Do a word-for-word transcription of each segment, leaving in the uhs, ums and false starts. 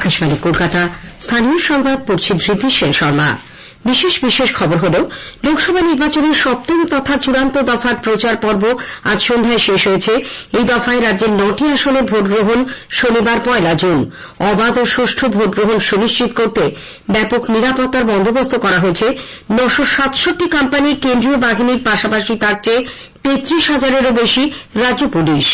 আকাশবাণী কলকাতা। স্থানীয় সংবাদ পড়ছি ধৃতি সেন শর্মা। বিশেষ বিশেষ খবর হল, লোকসভা নির্বাচনের সপ্তম তথা চূড়ান্ত দফার প্রচার পর্ব আজ সন্ধ্যায় শেষ হয়েছে। এই দফায় রাজ্যের নটি আসনে ভোট গ্রহণ শনিবার পয়লা জুন। অবাধ ও সুষ্ঠু ভোট গ্রহণ সুনিশ্চিত করতে ব্যাপক নিরাপত্তার বন্দোবস্ত করা হয়েছে। নশো সাতষট্টি কোম্পানির কেন্দ্রীয় বাহিনীর পাশাপাশি থাকছে তেত্রিশ হাজারেরও বেশি রাজ্য পুলিশ।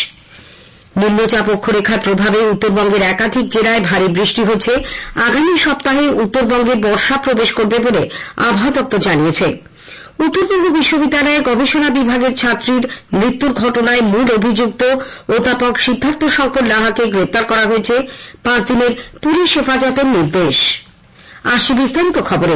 নিম্নচাপ অক্ষরেখার প্রভাবে উত্তরবঙ্গের একাধিক জেলায় ভারী বৃষ্টি হচ্ছে। আগামী সপ্তাহে উত্তরবঙ্গে বর্ষা প্রবেশ করবে বলে আবহাওয়া দপ্তর জানিয়েছে। উত্তরবঙ্গ বিশ্ববিদ্যালয়ের গবেষণা বিভাগের ছাত্রীর মৃত্যুর ঘটনায় মূল অভিযুক্ত অধ্যাপক সিদ্ধার্থ শঙ্কর লাহাকে গ্রেপ্তার করা হয়েছে। পাঁচ দিনের পুলিশ হেফাজতের নির্দেশ। আসছে বিস্তারিত খবরে।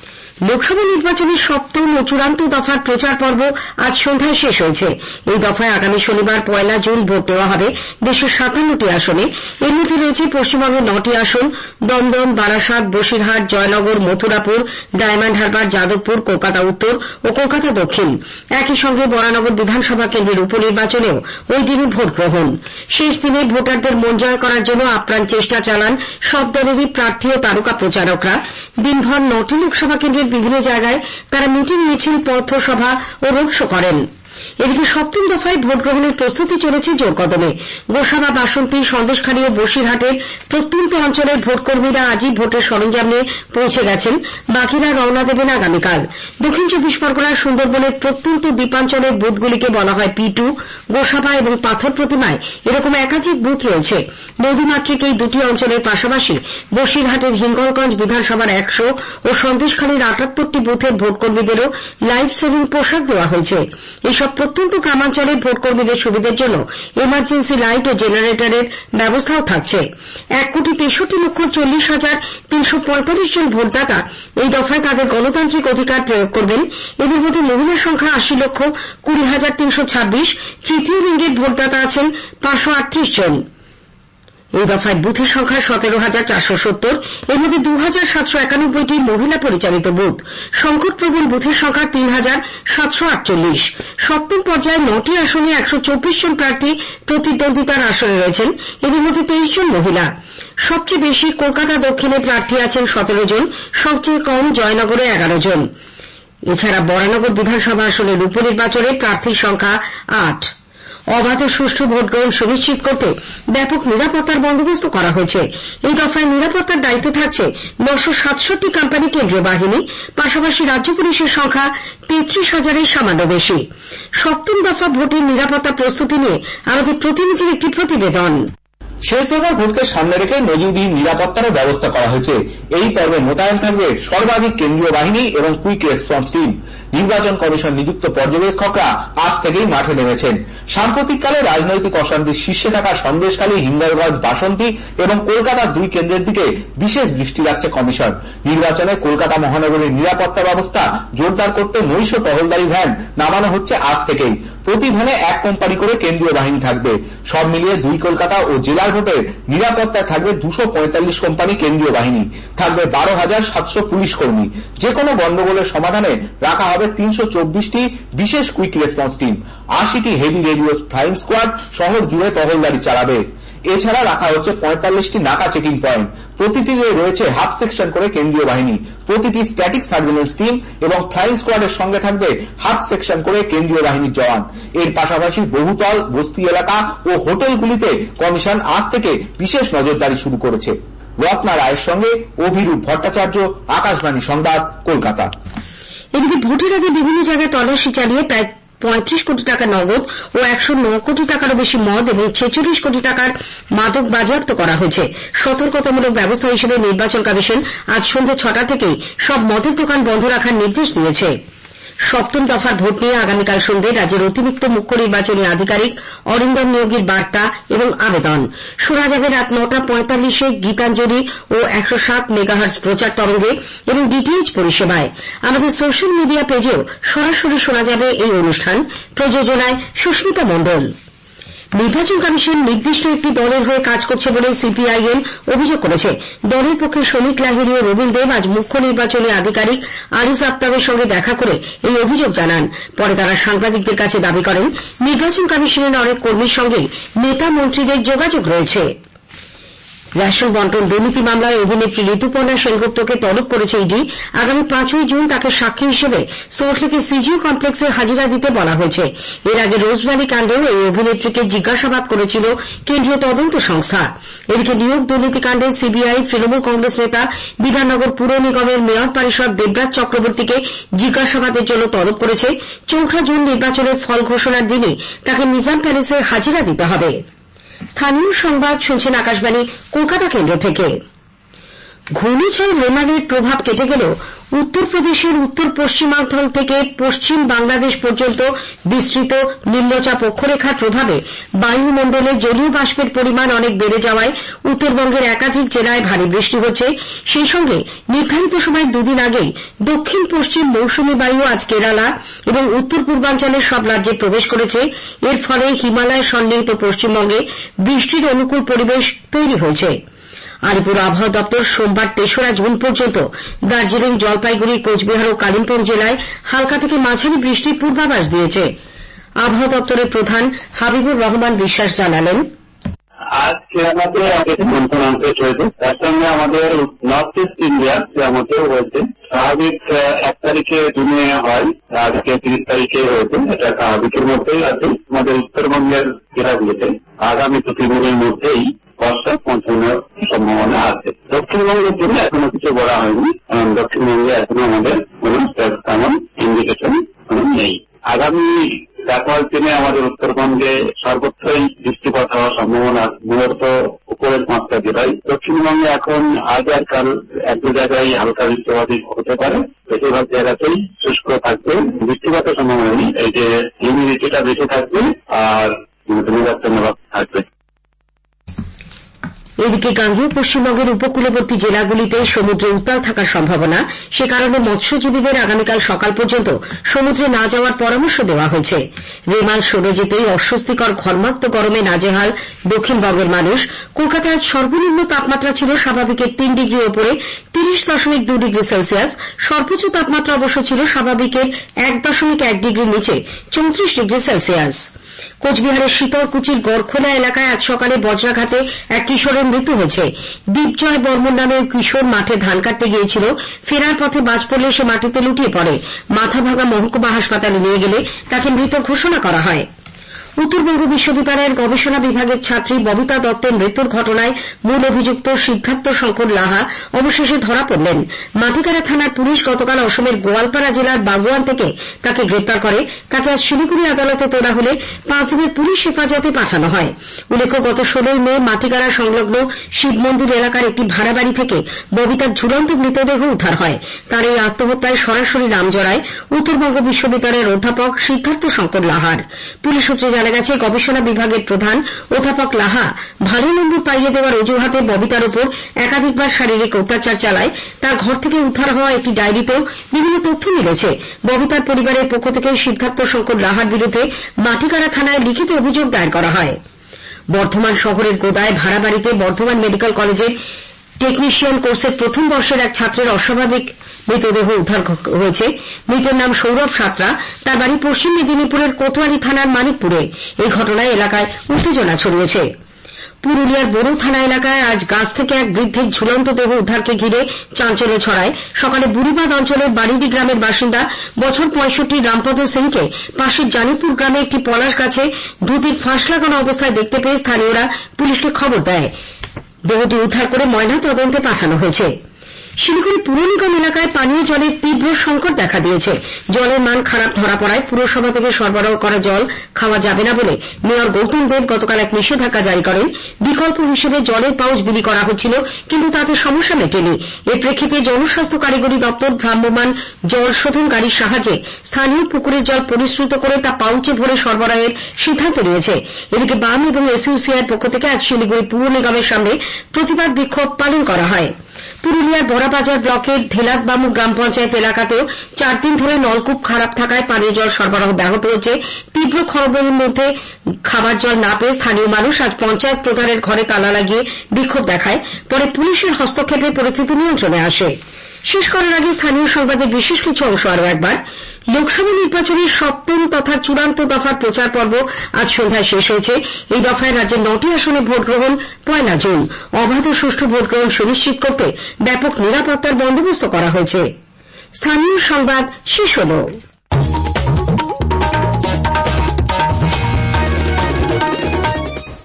লোকসভা নির্বাচনের সপ্তম ও চূড়ান্ত দফার প্রচার পর্ব আজ সন্ধ্যায় শেষ হয়েছে। এই দফায় আগামী শনিবার পয়লা জুন ভোট দেওয়া হবে দেশের সাতান্নটি আসনে। এর মধ্যে রয়েছে পশ্চিমবঙ্গের নটি আসন: দমদম, বারাসাত, বসিরহাট, জয়নগর, মথুরাপুর, ডায়মন্ড হারবার, যাদবপুর, কলকাতা উত্তর ও কলকাতা দক্ষিণ। একই সঙ্গে বরানগর বিধানসভা কেন্দ্রের উপনির্বাচনেও ওই দিনই ভোট গ্রহণ। শেষ দিনে ভোটারদের মন জয় করার জন্য আপ্রাণ চেষ্টা চালান সব দলেরই প্রার্থী ও তারকা প্রচারকরা। দিনভর নটি লোকসভা কেন্দ্রের বিভিন্ন জায়গায় তারা মিটিং, মিছিল, পথসভা ও রোড শো করেন। এদিকে সপ্তম দফায় ভোট গ্রহণের প্রস্তুতি চলেছে জোর কদমে। গোসাবা, বাসন্তী, সন্দেশখালী ও বসিরহাটের প্রত্যন্ত অঞ্চলের ভোটকর্মীরা আজই ভোটের সরঞ্জাম নিয়ে পৌঁছে গেছেন। বাকিরা রওনা দেবেন আগামীকাল। দক্ষিণ চব্বিশ পরগনার সুন্দরবনের প্রত্যন্ত দ্বীপাঞ্চলের বুথগুলিকে বলা হয় পি টু। গোসাবা এবং পাথর প্রতিমায় এরকম একাধিক বুথ রয়েছে। নদীমাতৃক এই দুটি অঞ্চলের পাশাপাশি বসিরহাটের হিঙ্গলগঞ্জ বিধানসভার একশো ও সন্দেশখালীর আটাত্তরটি বুথের ভোটকর্মীদেরও লাইফ সেভিং পোশাক দেওয়া হয়েছে। এইসব প্রত্যন্ত গ্রামাঞ্চলের ভোটকর্মীদের সুবিধার জন্য এমার্জেন্সি লাইট ও জেনারেটরের ব্যবস্থাও থাকছে। এক কোটি তেষট্টি লক্ষ চল্লিশ হাজার তিনশো পঁয়তাল্লিশ জন ভোটদাতা এই দফায় তাদের গণতান্ত্রিক অধিকার প্রয়োগ করবেন। এদের মধ্যে মহিলার সংখ্যা আশি লক্ষ কুড়ি হাজার তিনশো ছাব্বিশ। তৃতীয় লিঙ্গের ভোটদাতা আছেন পাঁচশো আটত্রিশ জন। এই দফায় বুথের সংখ্যা সতেরো হাজার চারশো সত্তর। এর মধ্যে দু হাজার সাতশো একানব্বইটি মহিলা পরিচালিত বুথ। সংকটপ্রবণ বুথের সংখ্যা তিন হাজার সাতশো আটচল্লিশ। সপ্তম পর্যায়ে নটি আসনে একশো চব্বিশ জন প্রার্থী প্রতিদ্বন্দ্বিতার আসনে রয়েছেন। এদের মধ্যে তেইশ জন মহিলা। সবচেয়ে বেশি কলকাতা দক্ষিণে প্রার্থী আছেন সতেরো জন, সবচেয়ে কম জয়নগরে এগারো জন। এছাড়া বরানগর বিধানসভা আসনের উপনির্বাচনে প্রার্থীর সংখ্যা আট। অবাধ ও সুষ্ঠু ভোটগ্রহণ সুনিশ্চিত করতে ব্যাপক নিরাপত্তার বন্দোবস্ত করা হয়েছে। এই দফায় নিরাপত্তার দায়িত্বে থাকছে নশো সাতষট্টি কোম্পানি কেন্দ্রীয় বাহিনী। পাশাপাশি রাজ্য পুলিশের সংখ্যা তেত্রিশ হাজারের সামান্য বেশি। সপ্তম দফা ভোটের নিরাপত্তা প্রস্তুতি নিয়ে আমাদের প্রতিনিধির একটি প্রতিবেদন। শেষ দফার ভোটকে সামনে রেখে নজিরবিহীন নিরাপত্তারও ব্যবস্থা করা হয়েছে। এই পর্বে মোতায়েন থাকবে সর্বাধিক কেন্দ্রীয় বাহিনী এবং কুইক রেসপন্স টিম। নির্বাচন কমিশন নিযুক্ত পর্যবেক্ষকরা আজ থেকেই মাঠে নেমেছেন। সাম্প্রতিককালে রাজনৈতিক অশান্তির শীর্ষে থাকা সন্দেশখালী, হিঙ্গলগঞ্জ, বাসন্তী এবং কলকাতার দুই কেন্দ্রের দিকে বিশেষ দৃষ্টি রাখছে কমিশন। নির্বাচনে কলকাতা মহানগরীর নিরাপত্তা ব্যবস্থা জোরদার করতে নৈশ টহলদারি ভ্যান নামানো হচ্ছে আজ থেকেই। প্রতি ভ্যানে এক কোম্পানি করে কেন্দ্রীয় বাহিনী থাকবে। সব মিলিয়ে দুই কলকাতা ও জেলার ভোটের নিরাপত্তায় থাকবে দুশো পঁয়তাল্লিশ কোম্পানি কেন্দ্রীয় বাহিনী। থাকবে বারো হাজার সাতশো পুলিশ কর্মী। যে কোনো গন্ডগোলের সমাধানে রাখা হবে তিনশো চব্বিশটি বিশেষ কুইক রেসপন্স টিম। আশিটি হেভি রেডিও ফ্লাইং স্কোয়াড শহর জুড়ে টহলদারি চালাবে। এছাড়া রাখা হচ্ছে পঁয়তাল্লিশটি নাকা চেকিং পয়েন্ট। প্রতিটিতে রয়েছে হাফ সেকশন করে কেন্দ্রীয় বাহিনী। প্রতিটি স্ট্যাটিক সার্ভেলেন্স টিম এবং ফ্লাইং স্কোয়াডের সঙ্গে থাকবে হাফ সেকশন করে কেন্দ্রীয় বাহিনীর জওয়ান। এর পাশাপাশি বহুতল, বস্তি এলাকা ও হোটেলগুলিতে কমিশন আজ থেকে বিশেষ নজরদারি শুরু করেছে। রত্না রায়ের সঙ্গে অভিরূপ ভট্টাচার্য, আকাশবাণী সংবাদ, কলকাতা। এদিকে ভোটের আগে বিভিন্ন জায়গায় তল্লাশি চালিয়ে প্রায় পঁয়ত্রিশ কোটি টাকা নগদ ও একশো ন কোটি টাকারও বেশি মদ এবং ছেচল্লিশ কোটি টাকার মাদক বাজেয়াপ্ত করা হয়েছে। সতর্কতামূলক ব্যবস্থা হিসেবে নির্বাচন কমিশন আজ সন্ধ্যে ছটা থেকেই সব মদের দোকান বন্ধ রাখার নির্দেশ দিয়েছে। সপ্তম দফার ভোট নিয়ে আগামীকাল সন্ধ্যে রাজ্যের অতিরিক্ত মুখ্য নির্বাচনী আধিকারিক অরিন্দম নিয়োগীর বার্তা এবং আবেদন শোনা যাবে রাত নটা পঁয়তাল্লিশে গীতাঞ্জলি ও একশো সাত মেগাহার্জ প্রচার তরঙ্গে এবং ডিটিএইচ পরিষেবায়। আমাদের সোশ্যাল মিডিয়া পেজেও সরাসরি শোনা যাবে এই অনুষ্ঠান। প্রযোজনায় সুস্মিতা মণ্ডল। নির্বাচন কমিশন নির্দিষ্ট একটি দলের হয়ে কাজ করছে বলে সিপিআইএম অভিযোগ করেছে। দলের পক্ষে শ্রমিক লাহিড়ী ও রবীন দেব আজ মুখ্য নির্বাচনী আধিকারিক আরিজ আফতাবের সঙ্গে দেখা করে এই অভিযোগ জানান। পরে তারা সাংবাদিকদের কাছে দাবি করেন, নির্বাচন কমিশনের অনেক কর্মীর সঙ্গে নেতা মন্ত্রীদের যোগাযোগ রয়েছে। রেশন বন্টন দুর্নীতি মামলায় অভিনেত্রী ঋতুপর্ণা সেনগুপ্তকে তলব করেছে ইডি। আগামী পাঁচই জুন তাকে সাক্ষী হিসেবে সল্টলেকের সিজিও কমপ্লেক্সে হাজিরা দিতে বলা হয়েছে। এর আগে রোজভ্যালি কাণ্ডেও এই অভিনেত্রীকে জিজ্ঞাসাবাদ করেছিল কেন্দ্রীয় তদন্ত সংস্থা। এদিকে নিয়োগ দুর্নীতি কাণ্ডে সিবিআই তৃণমূল কংগ্রেস নেতা বিধাননগর পুর নিগমের মেয়র পরিষদ দেবরাজ চক্রবর্তীকে জিজ্ঞাসাবাদের জন্য তলব করেছে। চৌঠা জুন নির্বাচনের ফল ঘোষণার দিনই তাকে নিজাম প্যালেসে হাজিরা দিতে হবে। স্থানীয় সংবাদ শুনছেন আকাশবাণী কলকাতা কেন্দ্র থেকে। ঘূর্ণিঝড় রেমালের প্রভাব কেটে গেলেও উত্তরপ্রদেশের উত্তর পশ্চিমাঞ্চল থেকে পশ্চিম বাংলাদেশ পর্যন্ত বিস্তৃত নিম্নচাপ অক্ষরেখার প্রভাবে বায়ুমণ্ডলে জলীয় বাষ্পের পরিমাণ অনেক বেড়ে যাওয়ায় উত্তরবঙ্গের একাধিক জেলায় ভারী বৃষ্টি হচ্ছে। সেই সঙ্গে নির্ধারিত সময়ের দুদিন আগেই দক্ষিণ পশ্চিম মৌসুমী বায়ু আজ কেরালা এবং উত্তর পূর্বাঞ্চলের সব রাজ্যে প্রবেশ করেছে। এর ফলে হিমালয় সন্নিহিত পশ্চিমবঙ্গে বৃষ্টির অনুকূল পরিবেশ তৈরি হয়েছে। আলিপুর আবহাওয়া দপ্তর সোমবার তেসরা জুন পর্যন্ত দার্জিলিং, জলপাইগুড়ি, কোচবিহার ও কালিম্পং জেলায় হালকা থেকে মাঝারি বৃষ্টির পূর্বাভাস দিয়েছে। আবহাওয়া দপ্তরের প্রধান হাবিবুর রহমান বিশ্বাস জানালেন, আজ কেরালাতে মনসুন আনসেট হয়েছে, তার সঙ্গে আমাদের নর্থ ইস্ট ইন্ডিয়া আমাদেরও হয়েছে। স্বাভাবিক এক তারিখে জুনে হয়, আজকে তিরিশ তারিখে হয়েছে, এটা স্বাভাবিকের মধ্যেই আছে। আমাদের উত্তরবঙ্গের জেলাগুলিতে আগামী দু তিন দিনের মধ্যেই বর্ষা পৌঁছানোর সম্ভাবনা আছে। দক্ষিণবঙ্গের জন্য এখনো কিছু বলা হয়নি, কারণ দক্ষিণবঙ্গে এখনো আমাদের কোন তেমন ইন্ডিকেশন নেই। আগামী তারপর দিনে আমাদের উত্তরবঙ্গে সর্বত্রই বৃষ্টিপাত হওয়ার সম্ভাবনা মূলত উপরের পাঁচটা জেলায়। দক্ষিণবঙ্গে এখন আজ আর কাল এক দু জায়গায় হালকা বৃষ্টিপাত হতে পারে, বেশিরভাগ জায়গাতেই শুষ্ক থাকবে, বৃষ্টিপাতের সম্ভাবনা নেই। এই যে হিউমিডিটিটা বেশি থাকবে আর নিরাপত্তা থাকবে। এদিকে গাঙ্গেয় পশ্চিমবঙ্গের উপকূলবর্তী জেলাগুলিতে সমুদ্রে উত্তাল থাকার সম্ভাবনা, সে কারণে মৎস্যজীবীদের আগামীকাল সকাল পর্যন্ত সমুদ্রে না যাওয়ার পরামর্শ দেওয়া হয়েছে। রেমাল সরে যেতেই অস্বস্তিকর ঘর্মাক্ত গরমে নাজেহাল দক্ষিণবঙ্গের মানুষ। কলকাতায় সর্বনিম্ন তাপমাত্রা ছিল স্বাভাবিকের তিন ডিগ্রি ওপরে তিরিশ দশমিক দুই ডিগ্রি সেলসিয়াস। সর্বোচ্চ তাপমাত্রা অবশ্য ছিল স্বাভাবিকের এক দশমিক এক ডিগ্রির নিচে চৌত্রিশ ডিগ্রি সেলসিয়াস। কোচবিহারের শীতলকুচির গড়খোলা এলাকায় আজ সকালে বজ্রাঘাতে এক কিশোরের মৃত্যু হয়েছে। দীপজয় বর্মন নামে কিশোর মাঠে ধান কাটতে গিয়েছিল। ফেরার পথে বাজ পড়লে সে মাটিতে লুটিয়ে পড়ে। মাথাভাঙা মহকুমা হাসপাতালে নিয়ে গেলে তাকে মৃত ঘোষণা করা হয়। উত্তরবঙ্গ বিশ্ববিদ্যালয়ের গবেষণা বিভাগের ছাত্রী ববিতা দত্তের মৃত্যুর ঘটনায় মূল অভিযুক্ত সিদ্ধার্থ শঙ্কর লাহা অবশেষে ধরা পড়লেন। মাটিকারা থানার পুলিশ গতকাল অসমের গোয়ালপাড়া জেলার বাগুয়ান থেকে তাকে গ্রেপ্তার করে। তাকে আজ শিলিগুড়ি আদালতে তোলা হলে পাঁচ দিনের পুলিশ হেফাজতে পাঠানো হয়। উল্লেখ্য, গত ষোলোই মে মাটিকারা সংলগ্ন শিব মন্দির এলাকার একটি ভাড়া বাড়ি থেকে ববিতার ঝুলন্ত মৃতদেহ উদ্ধার হয়। তার এই আত্মহত্যায় সরাসরি নাম জড়ায় উত্তরবঙ্গ বিশ্ববিদ্যালয়ের অধ্যাপক সিদ্ধার্থ শঙ্কর লাহার। পুলিশ সূত্রে জানা গেছে, গবেষণা বিভাগের প্রধান অধ্যাপক লাহা ভালো নম্বর পাইয়ে দেওয়ার অজুহাতে ববিতার উপর একাধিকবার শারীরিক অত্যাচার চালায়। তার ঘর থেকে উদ্ধার হওয়া একটি ডায়েরিতেও বিভিন্ন তথ্য মিলেছে। ববিতার পরিবারের পক্ষ থেকে সিদ্ধার্থ শঙ্কর লাহার বিরুদ্ধে মাটিকারা থানায় লিখিত অভিযোগ দায়ের করা হয়। বর্ধমান শহরের গোদায় ভাড়া বাড়িতে বর্ধমান মেডিকেল কলেজের টেকনিশিয়ান কোর্সের প্রথম বর্ষের এক ছাত্রের অস্বাভাবিক মৃতদেহ উদ্ধার হয়েছে। মৃতের নাম সৌরভ সাঁতরা। তার বাড়ি পশ্চিম মেদিনীপুরের কোতোয়ালি থানার মানিকপুরে। এই ঘটনায় এলাকায় উত্তেজনা ছড়িয়েছে। পুরুলিয়ার বড় থানা এলাকায় আজ গাছ থেকে এক বৃদ্ধের ঝুলন্ত দেহ উদ্ধারকে ঘিরে চাঞ্চল্য ছড়ায়। সকালে বুড়িবাঁধ অঞ্চলের বাড়িডি গ্রামের বাসিন্দা বছর পঁয়ষট্টি রামপদ সিংকে পাশের জানিপুর গ্রামে একটি পলাশ গাছে ধুতির ফাঁস লাগানো অবস্থায় দেখতে পেয়ে স্থানীয়রা পুলিশকে খবর দেয়। দেহটি উদ্ধার করে ময়না তদন্তে পাঠানো হয়েছে। শিলিগুড়ি পুর নিগম এলাকায় পানীয় জলের তীব্র সংকট দেখা দিয়েছে। জলের মান খারাপ ধরা পড়ায় পুরসভা থেকে সরবরাহ করা জল খাওয়া যাবে না বলে মেয়র গৌতম দেব গতকাল এক নিষেধাজ্ঞা জারি করেন। বিকল্প হিসেবে জলের পাউচ বিলি করা হচ্ছিল, কিন্তু তাতে সমস্যা মেটেনি। এর প্রেক্ষিতে জনস্বাস্থ্য কারিগরি দপ্তর ভ্রাম্যমাণ জল শোধন গাড়ির সাহায্যে স্থানীয় পুকুরের জল পরিশ্রুত করে তা পাউচে ভরে সরবরাহের সিদ্ধান্ত নিয়েছে। এদিকে বাম এবং এসইউসিআইয়ের পক্ষ থেকে আজ শিলিগুড়ি পুর নিগমের সামনে প্রতিবাদ বিক্ষোভ পালন করা হয়। পুরুলিয়ার বড়াবাজার ব্লকের ধেলাতবামু গ্রাম পঞ্চায়েত এলাকাতেও চার দিন ধরে নলকূপ খারাপ থাকায় পানীয় জল সরবরাহ ব্যাহত হচ্ছে। তীব্র খরবের মধ্যে খাবার জল না পেয়ে স্থানীয় মানুষ আজ পঞ্চায়েত প্রধানের ঘরে তালা লাগিয়ে বিক্ষোভ দেখায়। পরে পুলিশের হস্তক্ষেপে পরিস্থিতি নিয়ন্ত্রণে আসে। শেষ করার আগে স্থানীয় সংবাদের বিশেষ কিছু অংশ আরও একবার। লোকসভা নির্বাচনের সপ্তম তথা চূড়ান্ত দফার প্রচার পর্ব আজ সন্ধ্যায় শেষ হয়েছে। এই দফায় রাজ্যের নটি আসনে ভোট গ্রহণ পয়লা জুন। অবাধ ও সুষ্ঠু ভোট গ্রহণ সুনিশ্চিত করতে ব্যাপক নিরাপত্তার বন্দোবস্ত করা হয়েছে। স্থানীয় সংবাদ শেষ হল।